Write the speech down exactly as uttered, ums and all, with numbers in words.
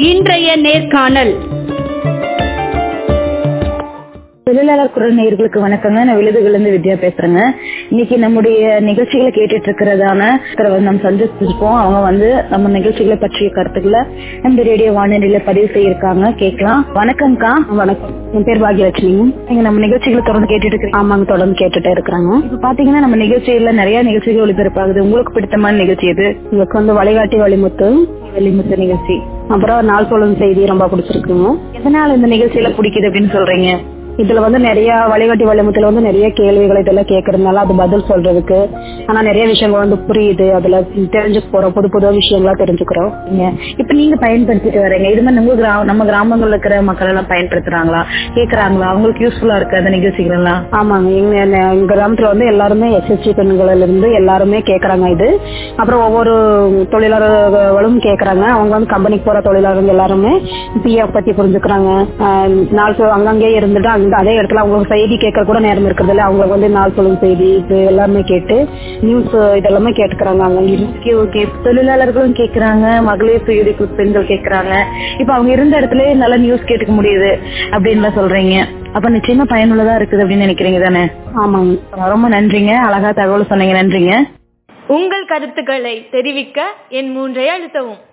இன்றைய நேர்காணல். தொழிலாளர் குரல் நேயர்களுக்கு வணக்கங்க. நான் விழுதுகளிலிருந்து வித்யா பேசுறேங்க. இன்னைக்கு நம்முடைய நிகழ்ச்சிகளை கேட்டுட்டு இருக்கிறதான நம்ம சந்திச்சிருக்கோம். அவங்க வந்து நம்ம நிகழ்ச்சிகளை பற்றிய கருத்துக்களை நம்ம ரேடியோ வானொலியில பதிவு செய்யிருக்காங்க. கேட்கலாம். வணக்கம்க்கா. வணக்கம். என் பேர் பாகியலட்சுமி. நீங்க நம்ம நிகழ்ச்சிகளை தொடர்ந்து கேட்டுட்டு இருக்கீங்க? ஆமாங்க, தொடர்ந்து கேட்டுட்டே இருக்கிறாங்க. இப்ப பாத்தீங்கன்னா நம்ம நிகழ்ச்சியில நிறைய நிகழ்ச்சிகள் ஒளிபரப்பாகுது. உங்களுக்கு பிடித்தமான நிகழ்ச்சி எது? உங்களுக்கு வந்து வழிகாட்டி வழிமுத்து வழிமுத்து நிகழ்ச்சி, அப்புறம் நாள் சொல்லும் செய்தி ரொம்ப பிடிச்சிருக்குங்க. எதனால இந்த நிகழ்ச்சியில பிடிக்குது அப்படின்னு சொல்றீங்க? இதுல வந்து நிறைய வழிகாட்டி வழிமுத்துல வந்து நிறைய கேள்விகள் இதெல்லாம் கேட்கறதுனால அது பதில் சொல்றதுக்கு ஆனா நிறைய விஷயங்கள் வந்து புரியுது. அதுல தெரிஞ்சுக்க போறோம், புது புது விஷயங்களா தெரிஞ்சுக்கிறோம். இப்ப நீங்க பயன்படுத்திட்டு வரீங்க, இது மாதிரி நம்ம கிராம நம்ம கிராமங்கள்ல இருக்கிற மக்கள் எல்லாம் பயன்படுத்துறாங்களா, கேக்குறாங்களா? அவங்களுக்கு யூஸ்ஃபுல்லா இருக்கு அந்த நிகழ்ச்சிகள் எல்லாம்? ஆமாங்க, எங்க எங்க கிராமத்துல வந்து எல்லாருமே எஸ்எஸ்சி பெண்கள் இருந்து எல்லாருமே கேக்குறாங்க இது. அப்புறம் ஒவ்வொரு தொழிலாளர்களும் கேக்குறாங்க. அவங்க வந்து கம்பெனிக்கு போற தொழிலாளர்கள் எல்லாருமே பிஎஃப் பத்தி புரிஞ்சுக்கிறாங்க. நாள் அங்கங்கே இருந்துட்டு அதே இடத்துல அவங்களுக்கு செய்தி கேட்கற கூட நேரம் இருக்கிறது இல்ல. அவங்களுக்கு வந்து நாள் சொல்லும் செய்தி இது எல்லாமே கேட்டு நியூஸ் இதெல்லாமே கேட்டுக்கிறாங்க. ஓகே, தொழிலாளர்களும் கேட்கறாங்க, மகளிர் சுய உதவி பெண்கள் கேட்கறாங்க. இப்ப அவங்க இருந்த இடத்துல நல்ல நியூஸ் கேட்டுக்க முடியுது அப்படின்னு சொல்றீங்க. அப்ப நிச்சயமா பயனுள்ளதா இருக்குது அப்படின்னு நினைக்கிறீங்க தானே? ஆமாங்க, ரொம்ப நன்றிங்க. அழகா தகவல் சொன்னீங்க. நன்றிங்க. உங்கள் கருத்துக்களை தெரிவிக்க என் மூன்றை அழுத்தவும்.